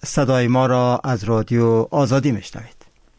صدای ما را از رادیو آزادی میشنوید.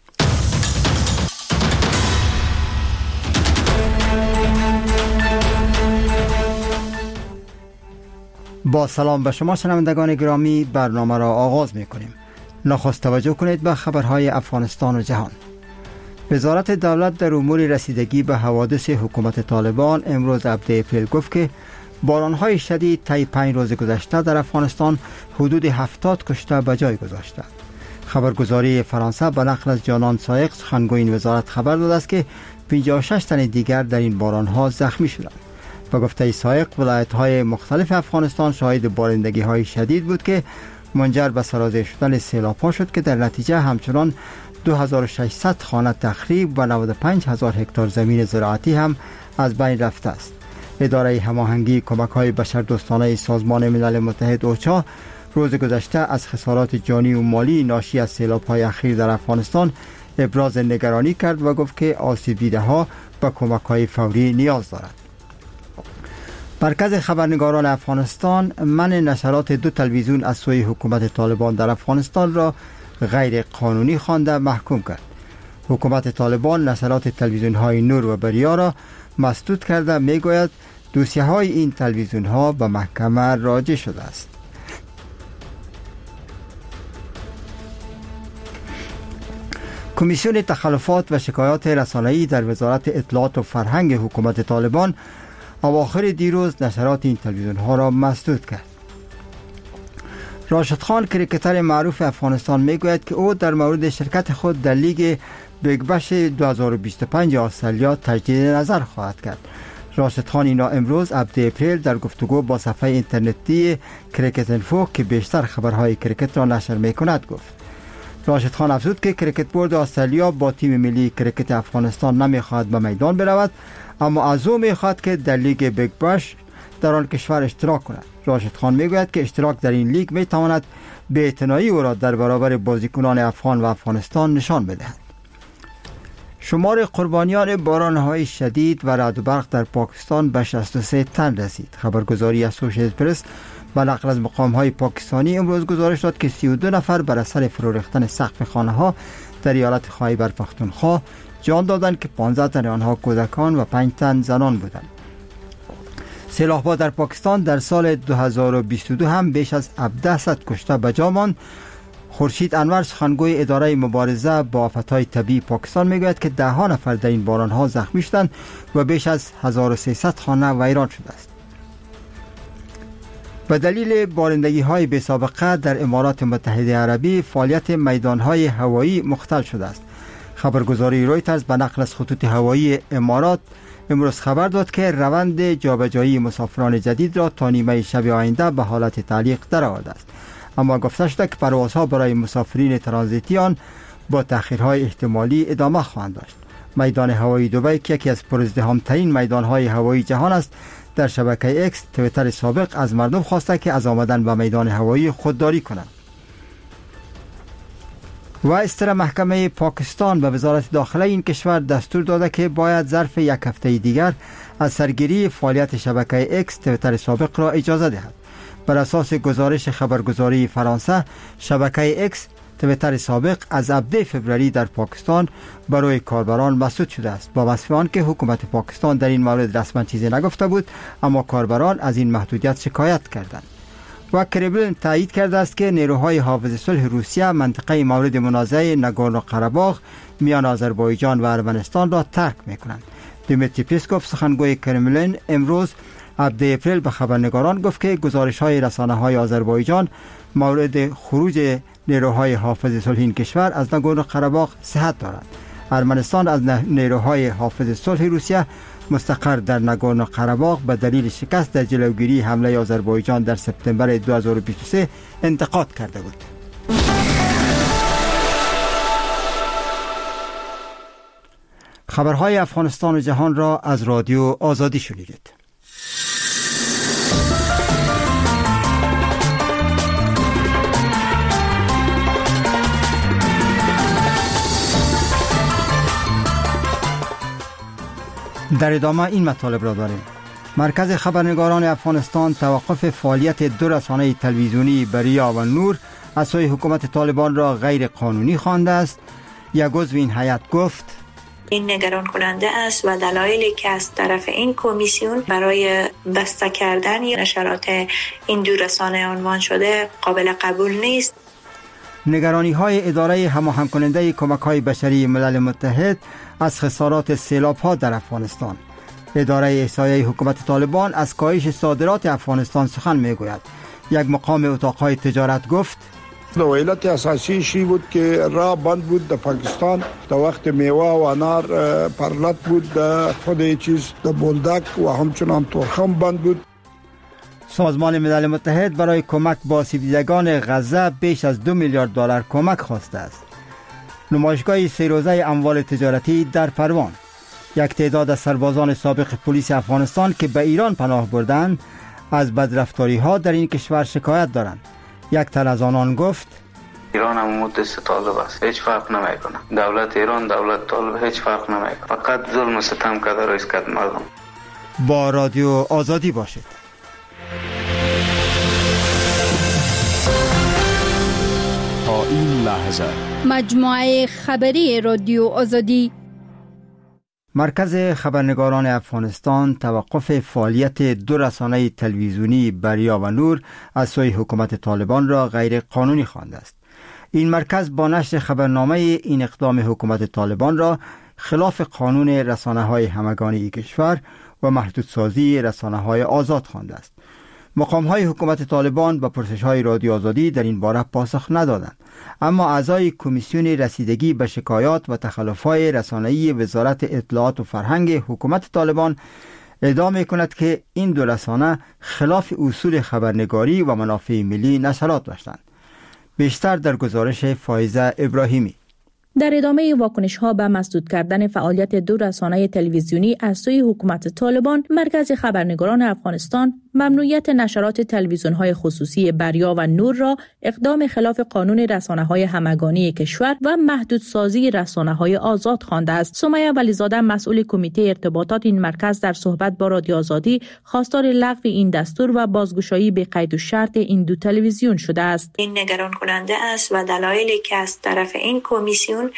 با سلام به شما شنوندگان گرامی، برنامه را آغاز میکنیم. نخست توجه کنید به خبرهای افغانستان و جهان. وزارت دولت در امور رسیدگی به حوادث حکومت طالبان امروز 7 اپریل گفت که بارانهای شدید طی 5 روز گذشته در افغانستان حدود 70 کشته به جای گذاشته. خبرگزاری فرانسه به نقل از جانان سایق سخنگوی این وزارت خبر داده است که 56 تن دیگر در این بارانها زخمی شدند. به گفته سایق، ولایت‌های مختلف افغانستان شاهد بارندگی‌های شدید بود که منجر به سرازیر شدن سیلاب‌ها شد که در نتیجه همچنان 2600 خانه تخریب و 95000 هکتار زمین زراعتی هم از بین رفته است. اداره هماهنگی کمک‌های بشردوستانه سازمان ملل متحد اوچا روز گذشته از خسارات جانی و مالی ناشی از سیلاب‌های اخیر در افغانستان ابراز نگرانی کرد و گفت که آسیب دیده‌ها به کمک‌های فوری نیاز دارند. مرکز خبرنگاران افغانستان منع نشرات 2 تلویزیون از سوی حکومت طالبان در افغانستان را غیر قانونی خوانده محکوم کرد. حکومت طالبان نشرات تلویزیون‌های نور و بریا را مسدود کرده میگوید دوسیه‌های این تلویزیون‌ها به محکمه راجع شده است. کمیسیون تخلفات و شکایات رسانه‌ای در وزارت اطلاعات و فرهنگ حکومت طالبان اواخر دیروز نشرات این تلویزیون‌ها را مسدود کرد. راشد خان، کریکتر معروف افغانستان، میگوید که او در مورد شرکت خود در لیگ بیگ بش 2025 استرالیا تجدید نظر خواهد کرد. راشد خان اینا امروز 7 اپریل در گفتگو با صفحه اینترنتی کریکت اینفو که بیشتر خبرهای کریکت را نشر میکند گفت. راشد خان افزود که کریکت بورد استرالیا با تیم ملی کریکت افغانستان نمیخواهد به میدان برود، اما از او میخواهد که در لیگ بیگ بش در آن کشور اشتراک کند. راشد خان میگوید که اشتراک در این لیگ میتواند بی‌اعتنایی او را در برابر بازیکنان افغان و افغانستان نشان بدهد. شمار قربانیان بارانهای شدید و رعد و برق در پاکستان به 63 تن رسید. خبرگزاری اسوسییتد پرس به نقل از مقام‌های پاکستانی امروز گزارش داد که 32 نفر بر اثر فرو ریختن سقف خانه‌ها در ایالت خیبر پختونخوا جان دادند که 15 تن آنها کودکان و 5 تن زنان بودند. سیلاب‌ها در پاکستان در سال 2022 هم بیش از 1700 کشته به جا ماند. خورشید انور، سخنگوی اداره مبارزه با آفت‌های طبیعی پاکستان، میگوید که 10 نفر در این باران‌ها زخمی شدند و بیش از 1300 خانه ویران شده است. به دلیل بارندگی‌های بی‌سابقه در امارات متحده عربی فعالیت میدان‌های هوایی مختل شده است. خبرگزاری رویترز به نقل از خطوط هوایی امارات امروز خبر داد که روند جابجایی مسافران جدید را تا نیمه شب آینده به حالت تعلیق درآورده است، اما گفته شده که پروازها برای مسافرین ترانزیتی آن با تأخیرهای احتمالی ادامه خواهند داشت. میدان هوایی دبی که یکی از پرازدحام‌ترین میدان‌های هوایی جهان است، در شبکه اکس توییتر سابق از مردم خواسته که از آمدن به میدان هوایی خودداری کنند. و استر محکمه پاکستان به وزارت داخله این کشور دستور داده که باید ظرف 1 هفته دیگر از سرگیری فعالیت شبکه اکس توییتر سابق را اجازه دهد. بر اساس گزارش خبرگزاری فرانسه، شبکه اکس توییتر سابق از 7 فوریه در پاکستان برای کاربران مسدود شده است، با وصف آنکه حکومت پاکستان در این مورد رسما چیزی نگفته بود، اما کاربران از این محدودیت شکایت کردند. و کرملین تایید کرده است که نیروهای حافظ صلح روسیه منطقه مورد منازعه ناگورنو قره‌باغ میان آذربایجان و ارمنستان را ترک میکنند. دیمیتری پسکوف، سخنگوی کرملین، امروز 7 اپریل به خبرنگاران گفت که گزارش‌های رسانه‌های آذربایجان مورد خروج نیروهای حافظ صلح این کشور از ناگورنو قره‌باغ صحت دارد. ارمنستان از نیروهای حافظ صلح روسیه مستقر در ناگورنو قره‌باغ به دلیل شکست در جلوگیری حمله آذربایجان در سپتامبر 2023 انتقاد کرده بود. خبرهای افغانستان و جهان را از رادیو آزادی شنیدید. در ادامه این مطالب را داریم. مرکز خبرنگاران افغانستان توقف فعالیت 2 رسانه تلویزیونی بریا و نور از سوی حکومت طالبان را غیر قانونی خوانده است. یک عضو این هیئت گفت این نگران کننده است و دلایلی که از طرف این کمیسیون برای بسته کردن نشرات این دو رسانه عنوان شده قابل قبول نیست. نگرانی های اداره هماهنگ کننده کمک های بشری ملل متحد از خسارات سیلاب ها در افغانستان. اداره احصایه حکومت طالبان از کاهش صادرات افغانستان سخن میگوید. یک مقام اتاقهای تجارت گفت علت اساسیش بود که راه بند بود در پاکستان در وقت میوه و انار پرلت بود، در خود چیز در بولدک و همچنان ترخم بند بود. سازمان ملل متحد برای کمک به آسیب دیدگان غزه بیش از 2 میلیارد دلار کمک خواسته است. نمایشگاه 3 روزه اموال تجارتی در پروان. یک تعداد از سربازان سابق پلیس افغانستان که به ایران پناه بردند از بدرفتاری ها در این کشور شکایت دارند. یک تن از آنان گفت ایران هم مدست طالب است، هیچ فرق نمیکنه. دولت ایران دولت طالب هیچ فرق نمیکنه، فقط ظلم و ستم کرده را اسکت مردم. با رادیو آزادی باشید. تا این لحظه مجموعه خبری رادیو آزادی. مرکز خبرنگاران افغانستان توقف فعالیت 2 رسانه تلویزیونی بریا و نور از سوی حکومت طالبان را غیر قانونی خوانده است. این مرکز با نشر خبرنامه این اقدام حکومت طالبان را خلاف قانون رسانه‌های همگانی کشور و محدودسازی رسانه‌های آزاد خوانده است. مقام‌های حکومت طالبان با پرسش‌های رادیو آزادی در این باره پاسخ ندادند، اما اعضای کمیسیون رسیدگی به شکایات و تخلف‌های رسانه‌ای وزارت اطلاعات و فرهنگ حکومت طالبان ادعا می‌کند که این 2 رسانه خلاف اصول خبرنگاری و منافع ملی نشرات داشتند. بیشتر در گزارش فایزه ابراهیمی. در ادامه واکنش‌ها به مسدود کردن فعالیت 2 رسانه تلویزیونی از سوی حکومت طالبان، مرکز خبرنگاران افغانستان ممنوعیت نشرات تلویزیون‌های خصوصی بریا و نور را اقدام خلاف قانون رسانه‌های همگانی کشور و محدودسازی رسانه‌های آزاد خوانده است. سمیه ولیزاده مسئول کمیته ارتباطات این مرکز در صحبت با رادیو آزادی خواستار لغو این دستور و بازگشایی به قید و شرط این 2 تلویزیون شده است. این نگران کننده است و دلایلی که از طرف این کمیسیون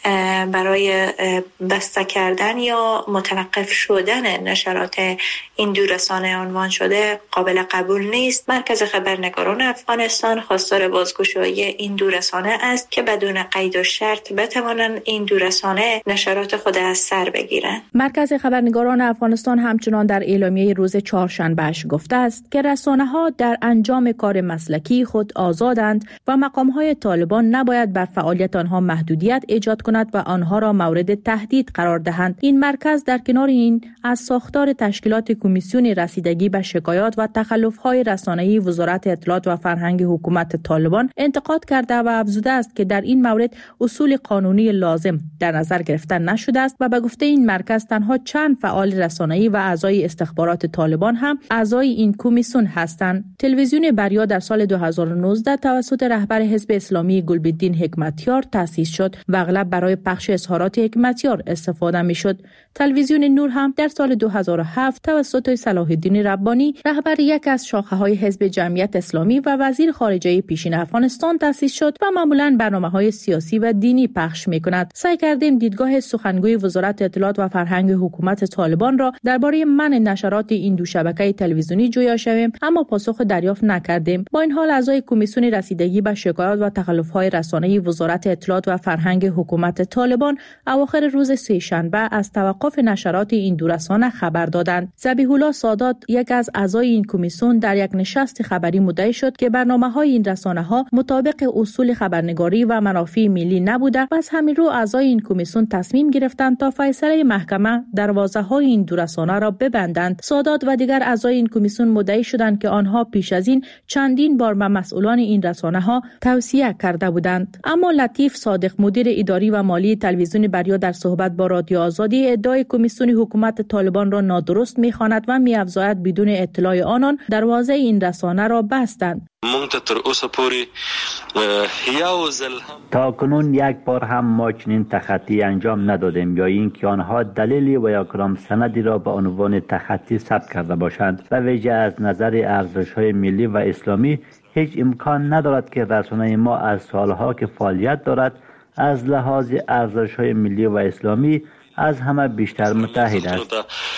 برای بسته کردن یا متوقف شدن نشرات این 2 رسانه عنوان شده قابل قبول نیست. مرکز خبرنگاران افغانستان خواستار بازگشایی این 2 رسانه است که بدون قید و شرط بتوانند این 2 رسانه نشرات خود از سر بگیرند. مرکز خبرنگاران افغانستان همچنان در اعلامیه روز چهارشنبه‌اش گفته است که رسانه‌ها در انجام کار مسلکی خود آزادند و مقام‌های طالبان نباید بر فعالیت آنها محدودیت ایجاد کند و آنها را مورد تهدید قرار دهند. این مرکز در کنار این از ساختار تشکیلات کمیسیون رسیدگی به شکایات و تخلف‌های رسانه‌ای وزارت اطلاعات و فرهنگ حکومت طالبان انتقاد کرده و افزوده است که در این مورد اصول قانونی لازم در نظر گرفته نشده است و به گفته این مرکز تنها چند فعال رسانه‌ای و اعضای استخبارات طالبان هم اعضای این کمیسیون هستند. تلویزیون بریا در سال 2019 توسط رهبر حزب اسلامی گلبدین حکمتیار تأسیس شد و اغلب برای پخش اظهارات حکمتیار استفاده می‌شد. تلویزیون نور هم در سال 2007 توسط صلاح الدین ربانی رهبر یک از شاخه‌های حزب جمعیت اسلامی و وزیر خارجه پیشین افغانستان تأسیس شد و معمولاً برنامه‌های سیاسی و دینی پخش می‌کند. سعی کردیم دیدگاه سخنگوی وزارت اطلاعات و فرهنگ حکومت طالبان را درباره منع نشرات این 2 شبکه تلویزیونی جویا شویم، اما پاسخ دریافت نکردیم. با این حال اعضای کمیسیون رسیدگی به شکایات و تخلف‌های رسانه‌ای وزارت اطلاعات و فرهنگ حکومت طالبان اواخر روز سه‌شنبه از توقف نشرات این 2 رسانه خبر دادند. ذبیح الله سادات یک از اعضای این کمیسیون در یک نشست خبری مدعی شد که برنامه‌های این رسانه‌ها مطابق اصول خبرنگاری و منافع ملی نبوده و از همین رو اعضای این کمیسیون تصمیم گرفتند تا فیصله محکمه دروازه‌های این 2 رسانه را ببندند. سادات و دیگر اعضای این کمیسیون مدعی شدند که آنها پیش از این چندین بار به مسئولان این رسانه‌ها توصیه کرده بودند. اما لطیف صادق مدیر اداری و مالی تلویزیون بریا در صحبت با رادیو آزادی ادعای کمیسیون حکومت طالبان را نادرست می‌خواند و می‌افزاید بدون اطلاع اطلاع آنان دروازه این رسانه را بستند. تا کنون یک بار هم ما چنین تخطی انجام ندادیم یا اینکه آنها دلیلی و یا کدام سندی را به عنوان تخطی ثبت کرده باشند. و ویژه از نظر ارزش‌های ملی و اسلامی هیچ امکان ندارد که رسانه ما از سالها که فعالیت دارد از لحاظ ارزش‌های ملی و اسلامی از همه بیشتر متحد است.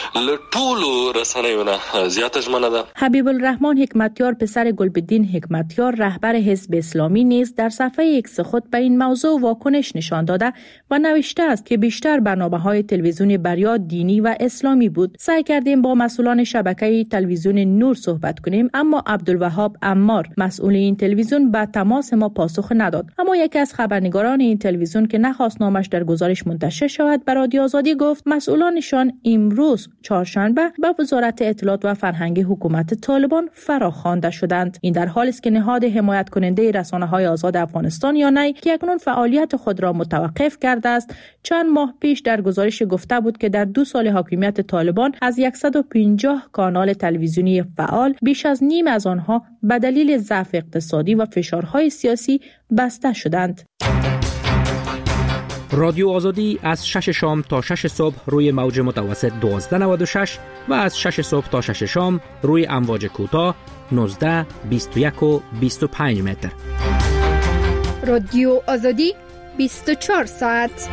حبیب الرحمن حکمتیار پسر گلبدین حکمتیار رهبر حزب اسلامی نیز در صفحه ایکس خود به این موضوع واکنش نشان داده و نوشته است که بیشتر برنامه‌های تلویزیون بریا دینی و اسلامی بود. سعی کردیم با مسئولان شبکه تلویزیون نور صحبت کنیم، اما عبدالوهاب عمار مسئول این تلویزیون به تماس ما پاسخ نداد. اما یکی از خبرنگاران این تلویزیون که نخواست نامش در گزارش منتشر شود به رادیو آزادی گفت مسئولانشان امروز چهارشنبه به وزارت اطلاعات و فرهنگ حکومت طالبان فراخوانده شدند. این در حالی است که نهاد حمایت کننده رسانه‌های آزاد افغانستان یا نی که اکنون فعالیت خود را متوقف کرده است چند ماه پیش در گزارش گفته بود که در 2 سال حاکمیت طالبان از 150 کانال تلویزیونی فعال بیش از نیم از آنها به دلیل ضعف اقتصادی و فشارهای سیاسی بسته شدند. رادیو آزادی از 6 شام تا 6 صبح روی موج متوسط 1296 و از 6 صبح تا 6 شام روی امواج کوتاه 19، 21 و 25 متر. رادیو آزادی 24 ساعت.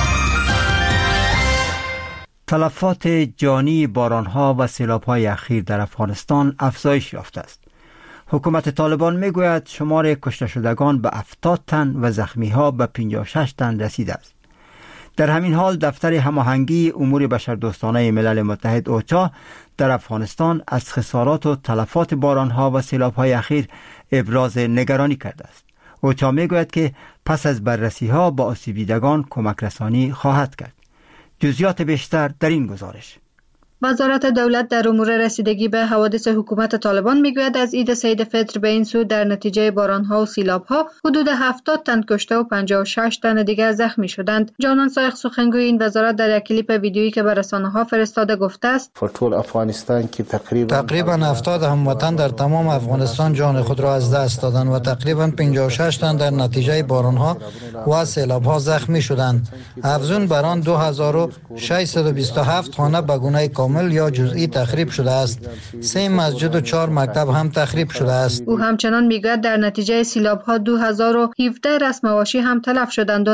تلفات جانی بارانها و سیلاب‌های اخیر در افغانستان افزایش یافته است. حکومت طالبان میگوید شمار کشته شدگان به 70 تن و زخمی‌ها به 56 تن رسیده است. در همین حال دفتر هماهنگی امور بشردوستانه ملل متحد اوچا در افغانستان از خسارات و تلفات بارانها و سیلاب‌های اخیر ابراز نگرانی کرده است. اوچا میگوید که پس از بررسی‌ها با آسیب دیدگان کمک رسانی خواهد کرد. جزئیات بیشتر در این گزارش. وزارت دولت در امور رسیدگی به حوادث حکومت طالبان میگوید از عید سید فطر به این سو در نتیجه بارانها و سیلابها حدود 70 تن کشته و 56 تن دیگر زخمی شدند. جانان سایق سخنگوی این وزارت در یک کلیپ ویدیویی که به رسانه‌ها فرستاده گفته است تقریبا 70 هموطن در تمام افغانستان جان خود را از دست دادند و تقریبا 56 تن در نتیجه بارانها و سیلابها زخمی شدند. افزون بر آن 2627 خانه به گونه کامل یا جزئی تخریب شده است. 3 مسجد و 4 مکتب هم تخریب شده است. او همچنان میگوید در نتیجه سیلاب‌ها 2017 رسم مواشی هم تلف شدند و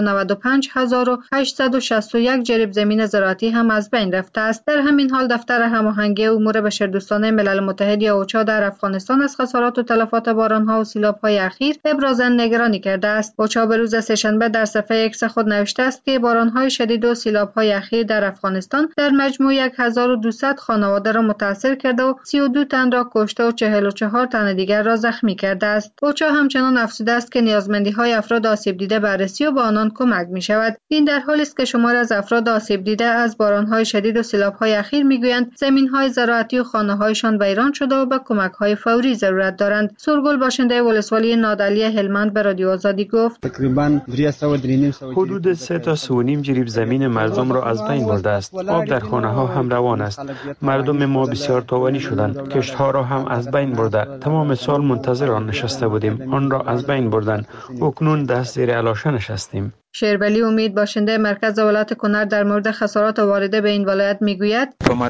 95861 جریب زمین زراعتی هم از بین رفته است. در همین حال دفتر هماهنگی امور بشردوستانه ملل متحد یا اوچا در افغانستان از خسارات و تلفات باران‌ها و سیلاب‌های اخیر ابراز نگرانی کرده است. اوچا به روز سه‌شنبه در صفحه ایکس خود نوشته است که باران‌های شدید و سیلاب‌های اخیر در افغانستان در مجموع 1200 خانواده را متاثر کرده و 32 تن را کشته و 44 تن دیگر را زخمی کرده است. اوچا همچنان افزوده است که نیازمندی‌های افراد آسیب دیده بررسی و به آنان کمک می‌شود. این در حالی است که شمار از افراد آسیب دیده از باران‌های شدید و سیلاب‌های اخیر می‌گویند زمین‌های زراعتی و خانه‌هایشان ویران شده و به کمک‌های فوری ضرورت دارند. سرگل باشنده ولسوالی نادعلی هلمند به رادیو آزادی گفت تقریباً حدود 3 تا 3.5 جریب زمین مردم را از بین برده است. آب در خانه‌ها هم روان است. مردم ما بسیار تاوانی شدند. کشت‌ها را هم از بین برده. تمام سال منتظر آن نشسته بودیم. آن را از بین بردند. اکنون دست زیر علاشه نشستیم. شیرولی امید باشنده مرکز ولایت کنر در مورد خسارات وارده به این ولایت میگوید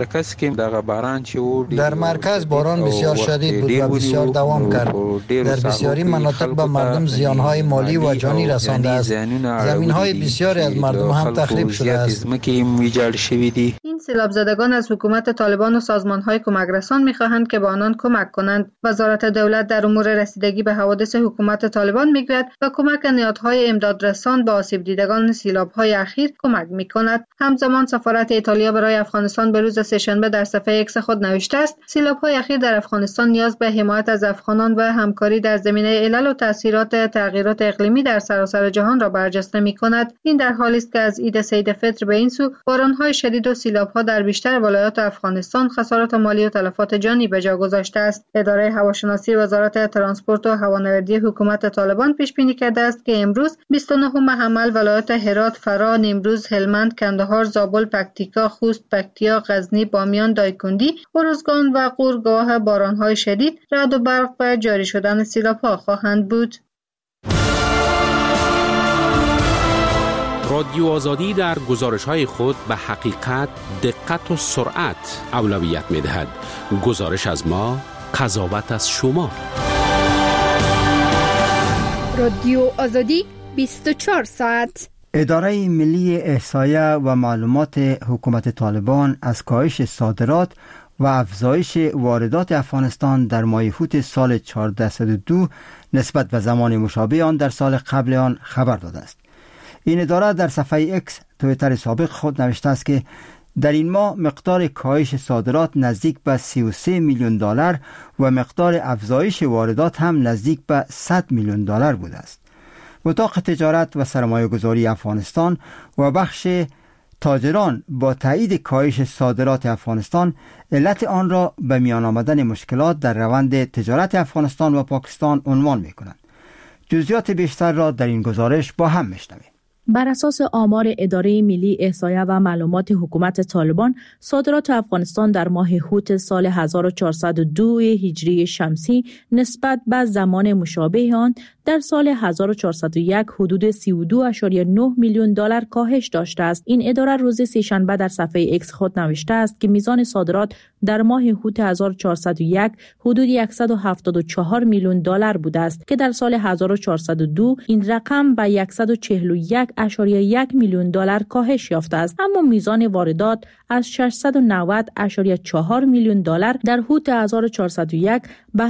در مرکز باران بسیار شدید بود و بسیار دوام کرد. در بسیاری مناطق به مردم زیانهای مالی و جانی رسانده است. زمینهای بسیاری از مردم هم تخریب شده است. این سیلاب زدگان از حکومت طالبان و سازمانهای کمک رسان میخواهند که به آنان کمک کنند. وزارت دولت در امور رسیدگی به حوادث حکومت طالبان میگوید با کمک نهادهای امدادرسان به آسیب دیدگان سیلاب‌های اخیر کمک می‌کند. همزمان سفارت ایتالیا برای افغانستان به روز سه‌شنبه در صفحه ایکس خود نوشته است سیلاب‌های اخیر در افغانستان نیاز به حمایت از افغانان و همکاری در زمینه علل و تأثیرات تغییرات اقلیمی در سراسر جهان را برجسته می‌کند. این در حالی است که از عید سید فطر به این سو باران‌های شدید و سیلاب‌های سیلاب‌ها در بیشتر ولایات افغانستان خسارات مالی و تلفات جانی به جا گذاشته است. اداره هواشناسی وزارت ترانسپورت و هوانوردی حکومت طالبان پیش بینی کرده است که امروز 29 حمل ولایات هرات، فرا، نیمروز، هلمند، کندهار، زابل، پکتیکا، خوست، پکتیا، غزنی، بامیان، دایکنډي، ارزگان و غور گواه باران‌های شدید، رعد و برق و جاری شدن سیلاب‌ها خواهند بود. رادیو آزادی در گزارش‌های خود به حقیقت، دقت و سرعت اولویت می‌دهد. گزارش از ما، قضاوت از شما. رادیو آزادی 24 ساعت. اداره ملی احصایه و معلومات حکومت طالبان از کاهش صادرات و افزایش واردات افغانستان در ماه اوت سال 1402 نسبت به زمان مشابه آن در سال قبل آن خبر داده است. این اداره در صفحه ایکس توییتر سابق خود نوشته است که در این ماه مقدار کاهش صادرات نزدیک به 33 میلیون دلار و مقدار افزایش واردات هم نزدیک به 100 میلیون دلار بوده است. اتاق تجارت و سرمایه گذاری افغانستان و بخش تاجران با تایید کاهش صادرات افغانستان علت آن را به میان آمدن مشکلات در روند تجارت افغانستان و پاکستان عنوان می کنند. جزئیات بیشتر را در این گزارش با هم میشنویم. بر اساس آمار اداره ملی احصایه و معلومات حکومت طالبان، صادرات افغانستان در ماه اوت سال 1402 هجری شمسی نسبت به زمان مشابه آن در سال 1401 حدود 32.9 میلیون دلار کاهش داشته است. این اداره روز سه‌شنبه در صفحه ایکس خود نوشته است که میزان صادرات در ماه اوت 1401 حدود 174 میلیون دلار بوده است که در سال 1402 این رقم به 141.1 میلیون دلار کاهش یافته است. اما میزان واردات از 690.4 میلیون دلار در اوت 1401 به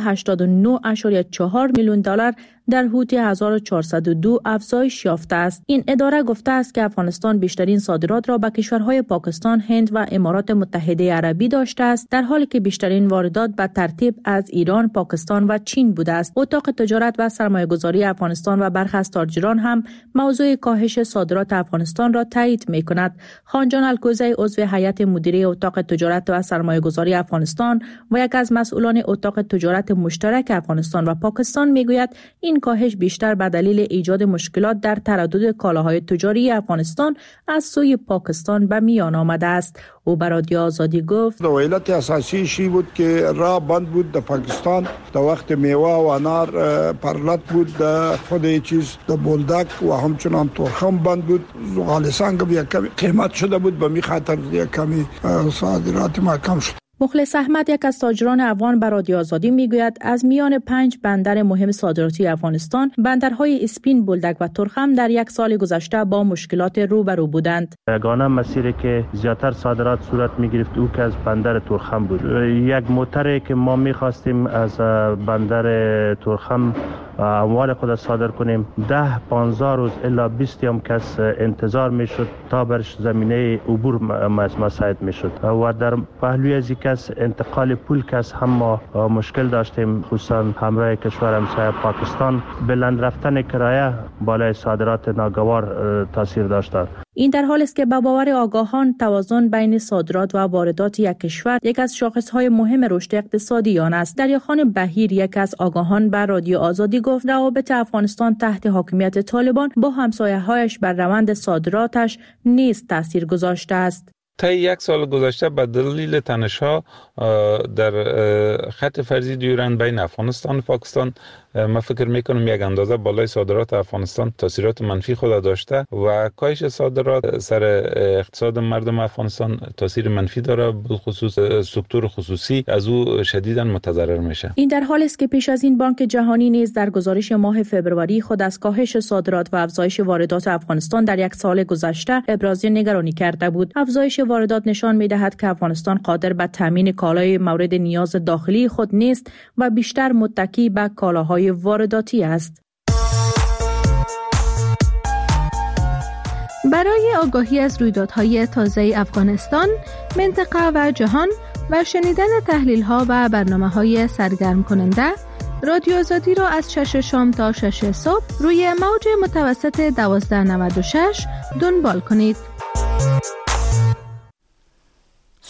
789.4 میلیون دلار در اوت 1402 افزایش یافته است. این اداره گفته است که افغانستان بیشترین صادرات را به کشورهای پاکستان، هند و امارات متحده عربی داشته است، در حالی که بیشترین واردات به ترتیب از ایران، پاکستان و چین بوده است. اتاق تجارت و سرمایه‌گذاری افغانستان و برخی از تاجران هم موضوع کاهش صادرات افغانستان را تایید می‌کند. خانجان الکوزی، عضو هیئت مدیره اتاق تجارت و سرمایه‌گذاری افغانستان و یک از مسئولان اتاق تجارت مشترک افغانستان و پاکستان میگوید این کاهش بیشتر به دلیل ایجاد مشکلات در تردد کالاهای تجاری افغانستان از سوی پاکستان به میان آمده است. او به رادیو آزادی گفت علت اساسی بود که راه بند بود در پاکستان در وقت میوه و انار پرلت بود، در خود چیز در بولدک و همچنان تورخم بند بود. غالسان یک کمی قیمت شده بود، به می خاطر یک کمی صادرات ما کم شد. مخلص احمد، یک از تاجران افغان، به رادیو آزادی میگوید از میان 5 بندر مهم صادراتی افغانستان، بندرهای اسپین، بولدک و تورخم در یک سال گذشته با مشکلات روبرو بودند. یگانه مسیری که زیاتر صادرات صورت میگرفت او که از بندر تورخم بود. یک موتری که ما میخواستیم از بندر تورخم اموال خود صادر کنیم 10-15 روز الا 20 هم کس انتظار میشد تا برش زمینه عبور مساعد میشد و در پهلوی از کس انتقال پول کس هم ما مشکل داشتیم، خصوصا همراه کشور همسایه پاکستان. بلند رفتن کرایه بالای صادرات ناگوار تاثیر داشته. این در حالی است که به باور آگاهان توازن بین صادرات و واردات یک کشور یک از شاخصهای مهم رشد اقتصادی آن است. دریاخان بهیر، یک از آگاهان، به رادیو آزادی گفت روابط افغانستان تحت حاکمیت طالبان با همسایه‌هایش بر روند صادراتش نیز تاثیر گذاشته است. تا یک سال گذشته به دلیل تنش‌ها در خط فرضی دیورند بین افغانستان و پاکستان، من فکر میکنم یک اندازه بالای صادرات افغانستان تاثیرات منفی خود داشته و کاهش صادرات سر اقتصاد مردم افغانستان تاثیر منفی داره، بالخصوص سکتور خصوصی از او شدیداً متضرر میشه. این در حالی است که پیش از این بانک جهانی نیز در گزارش ماه فوریه خود از کاهش صادرات و افزایش واردات افغانستان در یک سال گذشته ابراز نگرانی کرده بود. افزایش واردات نشان می‌دهد که افغانستان قادر به تامین کالای مورد نیاز داخلی خود نیست و بیشتر متکی به کالاهای وارداتی است. برای آگاهی از رویدادهای تازه افغانستان، منطقه و جهان و شنیدن تحلیل‌ها و برنامه‌های سرگرم کننده، رادیو آزادی را از 6 شام تا 6 صبح روی موج متوسط 1296 دنبال کنید.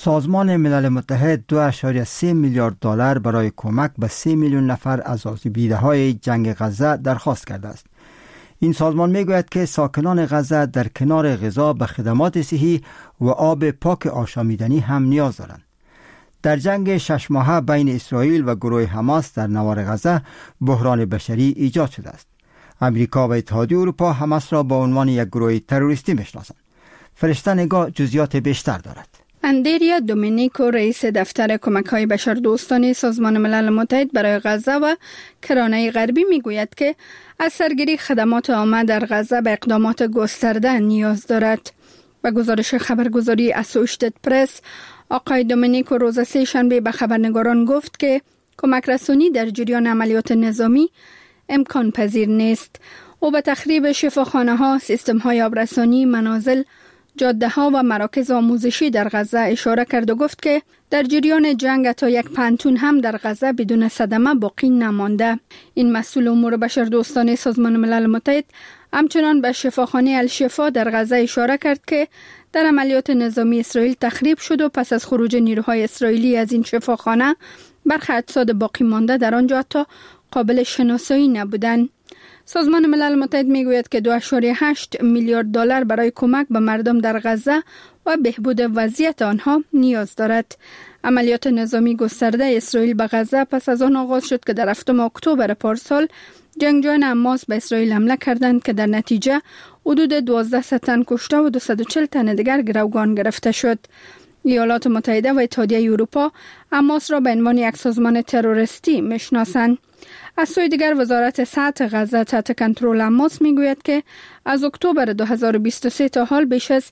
سازمان ملل متحد 2.3 میلیارد دلار برای کمک به 3 میلیون نفر از آسیب‌دیده‌های جنگ غزه درخواست کرده است. این سازمان میگوید که ساکنان غزه در کنار غذا به خدمات صحی و آب پاک آشامیدنی هم نیاز دارند. در جنگ 6 ماهه بین اسرائیل و گروه حماس در نوار غزه بحران بشری ایجاد شده است. امریکا و اتحادیه اروپا حماس را به عنوان یک گروه تروریستی میشناسند. فرشته نگاه جزئیات بیشتر دارد. اندریا دومینیکو رئیس دفتر کمک‌های بشردوستانه سازمان ملل متحد برای غزه و کرانه غربی میگوید که از سرگیری خدمات عامه در غزه به اقدامات گسترده نیاز دارد. و گزارش خبرگزاری اسوشیتد پرس، آقای دومینیکو روز سه شنبه به خبرنگاران گفت که کمک رسانی در جریان عملیات نظامی امکان پذیر نیست. او به تخریب شفاخانه‌ها، سیستم‌های آبرسانی، منازل، جاده‌ها و مراکز آموزشی در غزه اشاره کرد و گفت که در جریان جنگ تا یک پانتون هم در غزه بدون صدمه باقی نمانده. این مسئول امور بشردوستانه سازمان ملل متحد همچنان به شفاخانه الشفا در غزه اشاره کرد که در عملیات نظامی اسرائیل تخریب شد و پس از خروج نیروهای اسرائیلی از این شفاخانه برخی اجساد باقی مانده در آنجا حتی قابل شناسایی نبودند. سازمان ملل متحد میگوید که 2.8 میلیارد دلار برای کمک به مردم در غزه و بهبود وضعیت آنها نیاز دارد. عملیات نظامی گسترده اسرائیل به غزه پس از آن آغاز شد که در 7 اکتبر پارسال جنگجویان حماس به اسرائیل حمله کردند که در نتیجه حدود 12 تن کشته و 240 تن دیگر گروگان گرفته شد. ایالات متحده و اتحادیه اروپا حماس را به عنوان یک سازمان تروریستی میشناسند. از سوی دیگر وزارت صحت غزه تحت کنترل حماس میگوید که از اکتبر 2023 تا حال بیش از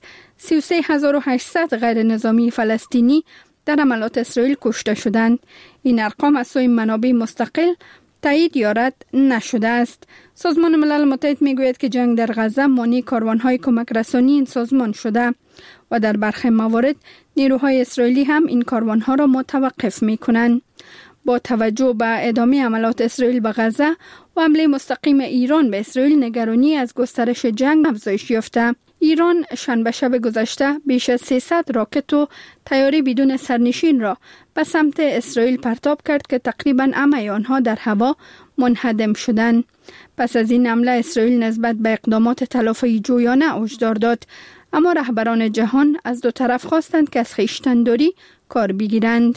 33800 غیر نظامی فلسطینی در عملیات اسرائیل کشته شدند. این ارقام از سوی منابع مستقل تایید یا رد نشده است. سازمان ملل متحد میگوید که جنگ در غزه مانع کاروانهای کمک رسانی این سازمان شده و در برخی موارد نیروهای اسرائیلی هم این کاروانها را متوقف میکنند. با توجه به ادامه عملیات اسرائیل به غزه و حمله مستقیم ایران به اسرائیل، نگرانی از گسترش جنگ افزایش یافته. ایران شنبه شب گذشته بیش از 300 راکت و طیاره بدون سرنشین را به سمت اسرائیل پرتاب کرد که تقریباً همه آنها در هوا منهدم شدند. پس از این حمله اسرائیل نسبت به اقدامات تلافی جویانه هشدار داد، اما رهبران جهان از دو طرف خواستند که از خویشتن‌داری کار بگیرند.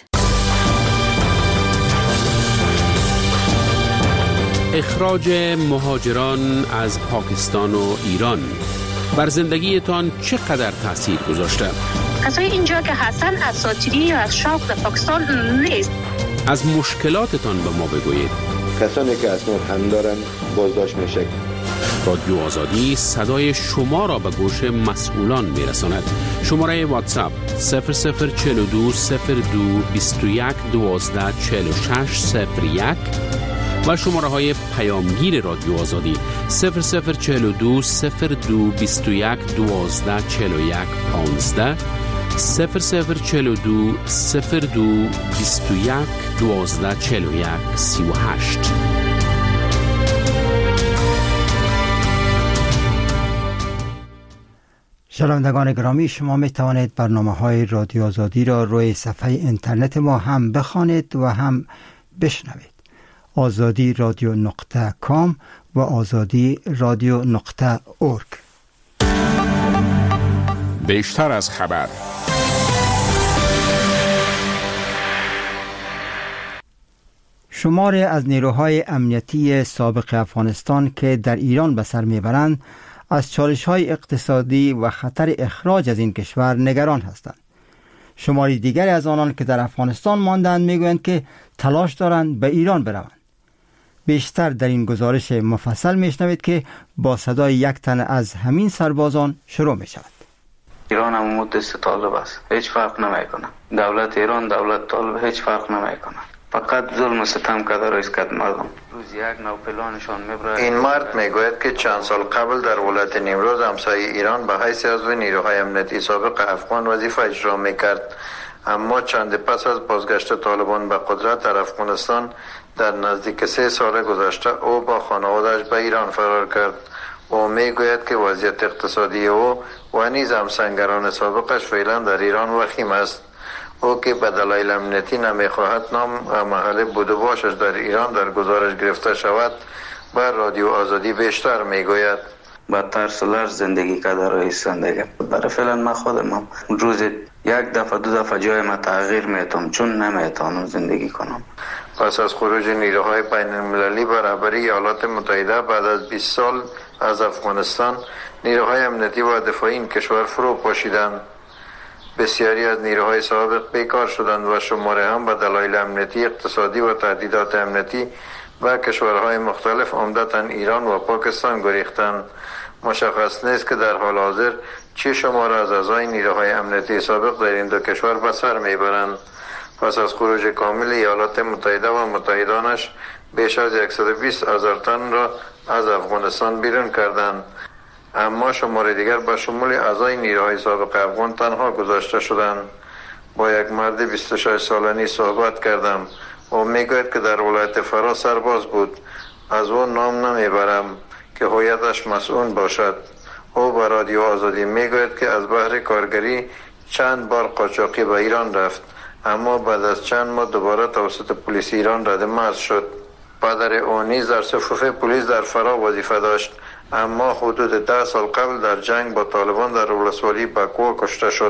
اخراج مهاجران از پاکستان و ایران بر زندگیتان چقدر تاثیر گذاشته؟ کسای اینجا که هستن اساطیری یا از شوق به پاکستان نیست. از مشکلاتتان به ما بگویید. کسانی که اسناد هم دارن بازداشت میشه. رادیو آزادی صدای شما را به گوش مسئولان میرساند. شماره واتساپ 0042 02 21 12 46 01 و شماره های پیامگیر رادیو آزادی 0042 02 21 12 41 15 0042 02 21 12 41 38. شنوندگان گرامی، شما می توانید برنامه‌های رادیو آزادی را روی صفحه اینترنت ما هم بخوانید و هم بشنوید. azadiradio.com و azadiradio.org. بیشتر از خبر. شماری از نیروهای امنیتی سابق افغانستان که در ایران به سر میبرند از چالش‌های اقتصادی و خطر اخراج از این کشور نگران هستند. شماری دیگری از آنان که در افغانستان ماندند میگویند که تلاش دارند به ایران بروند. بیشتر در این گزارش مفصل میشنوید که با صدای یک تن از همین سربازان شروع می شود. ایران هم مدت طالب است، هیچ فرق نمیکنه. دولت ایران، دولت طالب هیچ فرق نمیکنه. فقط ظلم و ستم کرده رئیست مردم. روز یک نو پلانشان میبره. این مرد میگوید که چند سال قبل در ولایت نیمروز همسایه ایران به حیث عضو نیروهای امنیتی سابق افغان وظیفه اجرا میکرد، اما چند پس از بازگشت طالبان به قدرت در افغانستان در نزدیک 3 سال گذشته او با خانواده‌اش به ایران فرار کرد. او میگوید که وضعیت اقتصادی او و نیز همسنگران سابقش فعلا در ایران وخیم است. او که به دلایل امنیتی نمیخواهد نام محل بود و باشش در ایران در گزارش گرفته شود بر رادیو آزادی بیشتر میگوید. با ترس و لرز زندگی کرده رئیسان دیگه. برای فعلا من خودم روز یک دفعه دو دفعه جای ما تغییر میتونم چون نمیتونم زندگی کنم. پس از خروج نیروهای بین المللی به رهبری ایالات متحده بعد از 20 سال از افغانستان، نیروهای امنیتی و دفاعی این کشور فرو پاشیدند. بسیاری از نیروهای سابق بیکار شدند و شماره هم به دلایل امنیتی، اقتصادی و تهدیدات امنیتی و کشورهای مختلف عمدتاً ایران و پاکستان گریختند. مشخص نیست که در حال حاضر چه شماره از اعضای نیروهای امنیتی سابق در این دو کشور به سر میبرند. پس از خروج کامل ایالات متحده و متحدانش بیش از 120,000 تن را از افغانستان بیرون کردند، اما شماره دیگر به شمول اعضای نیروهای سابق افغان تنها گذاشته شدند. با یک مرد 26 سالانی صحبت کردم. او میگوید که در ولایت فرا سرباز بود. از او نام نمیبرم که هویتش مسئول باشد. او به رادیو آزادی میگوید که از بحر کارگری چند بار قاچاقی به ایران رفت، اما بعد از چند ماه دوباره توسط پلیس ایران رد مرز شد. پدر او نیز در صفوف پلیس در فرا وظیفه داشت، اما حدود 10 سال قبل در جنگ با طالبان در ولسوالی بکوه کشته شد.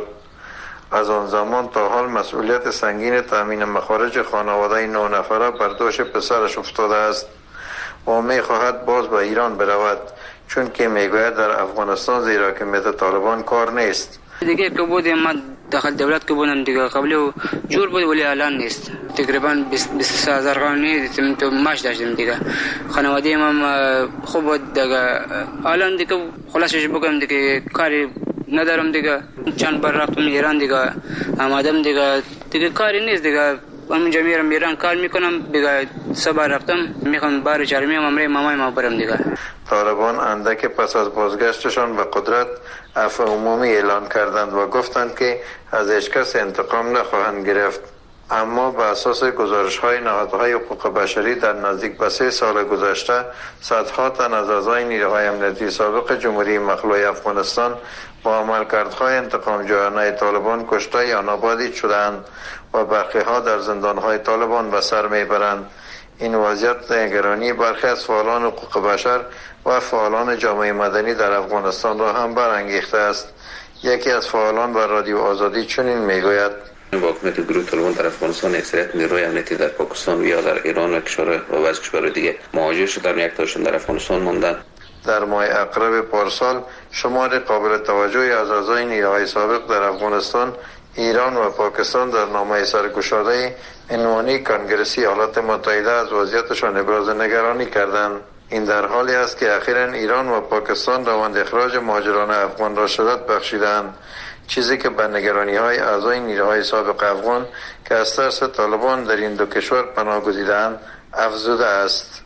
از آن زمان تا حال مسئولیت سنگین تامین مخارج خانواده 9 نفره بر دوش پسرش افتاده است. او می‌خواهد باز به ایران برود، چون که میگوید در افغانستان زیر حکومت طالبان کار نیست. دیگه که بودیم ما داخل دولت که بودم دیگه قبل جور بود ولی الان نیست. تقریبا 23,000 قانونی تو ماش داشتیم دیگه. خانواده ما خوب بود دیگه. الان دیگه خلاصش بگم دیگه کاری ندارم دیگه. چند بار رفتم ایران دیگه. آمدم دیگه کاری نیست دیگه. همونجا میرم ایران کار میکنم دیگه. صبح رفتم میخوام بار چرمی امری مامای ما برم دیگه. طالبان اندک پس از بازگشتشان به قدرت عفو عمومی اعلان کردند و گفتند که از هیچ کس انتقام نخواهند گرفت. اما به اساس گزارش‌های نهادهای حقوق بشری در نزدیک به 3 سال گذشته صدها تن از اعضای نیروهای امنیتی سابق جمهوری مخلوع افغانستان با عملکردهای انتقام جویانه طالبان کشته یا نابودی شدند و برخی‌ها در زندان‌های طالبان به سر میبرند. این وضعیت نگرانی برخی از فعالان حقوق بشر و فعالان جامعه مدنی در افغانستان را هم برانگیخته است. یکی از فعالان بر رادیو آزادی چنین میگوید: با حکومت گروه طالبان در افغانستان اکثریت نیروهای امنیتی در پاکستان یا در ایران و کشور و از کشور دیگه مهاجر شدند، یک تاشون در افغانستان ماندند. در ماه اقرب پارسال شمار قابل توجهی از اعضای نیروهای سابق در افغانستان، ایران و پاکستان در نامه سرگشاده عنوانی کنگرسی ایالات متحده از وضعیتشان ابراز نگرانی کردند. این در حالی است که اخیراً ایران و پاکستان روند اخراج مهاجران افغان را شدت بخشیدند، چیزی که به نگرانی‌های اعضای نیروهای سابق افغان که از ترس طالبان در این دو کشور پناه گزیدند افزوده است.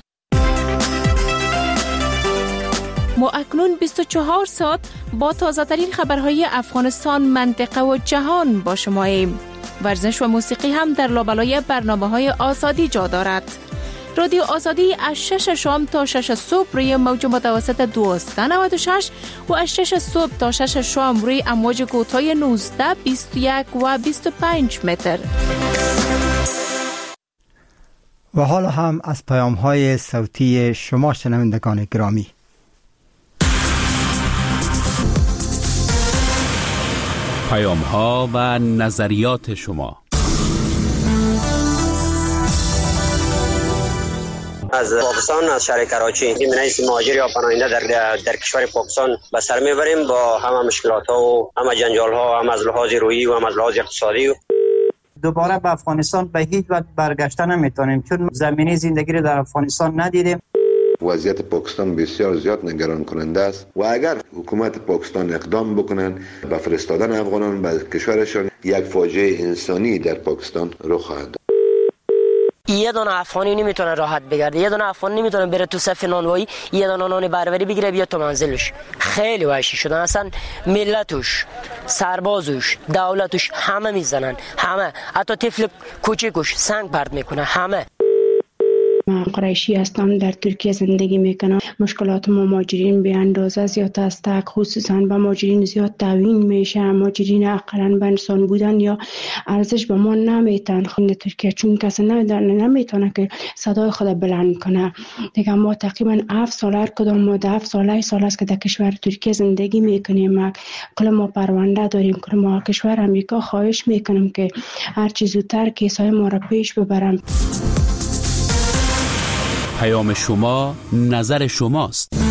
ما اکنون 24 ساعت با تازه‌ترین خبرهای افغانستان، منطقه و جهان با شماییم. ورزش و موسیقی هم در لابلای برنامه‌های آزادی جا دارد. رادیو آزادی از 6 شام تا 6 صبح روی موج متوسط 1296 و از 6 صبح تا 6 شام روی امواج کوتاه 19، 21 و 25 متر. و حالا هم از پیام‌های صوتی شما شنوندگان گرامی. پیام‌ها و نظریات شما. از پاکستان، از شهر کراچی، من مهاجر یا پناهنده در کشور پاکستان به سر میبریم با همه مشکلات ها و همه جنجال ها، هم از لحاظ روحی و هم از لحاظ اقتصادی. دوباره به افغانستان به هیچ وجه برگشته نمیتونیم، چون زمینی زندگی رو در افغانستان ندیدیم. وضعیت پاکستان بسیار زیاد نگران کننده است و اگر حکومت پاکستان اقدام بکنن به فرستادن افغانان به کشورشان، یک فاجعه انسانی در پاکستان رخ خواهد داد. یه دونه افغانی نمیتونه راحت بگرده، یه دونه افغان نمیتونه بره تو صف نانوایی، یه دونه نان بربری بگیره بیاد تو منزلش. خیلی وحشی شدن، اصلا ملتش، سربازش، دولتش همه میزنن، همه، حتی طفل کوچیکش سنگ پرت میکنه، همه. من قریشی هستم، در ترکیه زندگی میکنم. مشکلات مهاجرین به اندازه زیاد است، خصوصا به مهاجرین زیاد تعیین میشه. مهاجرین اقلا به انسان بودن یا ارزش به ما نمیتن خود ترکیه، چون کسی نمیتونه که صدای خود بلند کنه. دیگه ما تقریبا 7 سال هر کدام ما 7 سال است که در کشور ترکیه زندگی میکنیم. کل ما پرونده داریم، کل ما کشور امریکا خواهش میکنم که هر چیز زودتر کیسای ما را پیش ببرم. پیام شما، نظر شماست.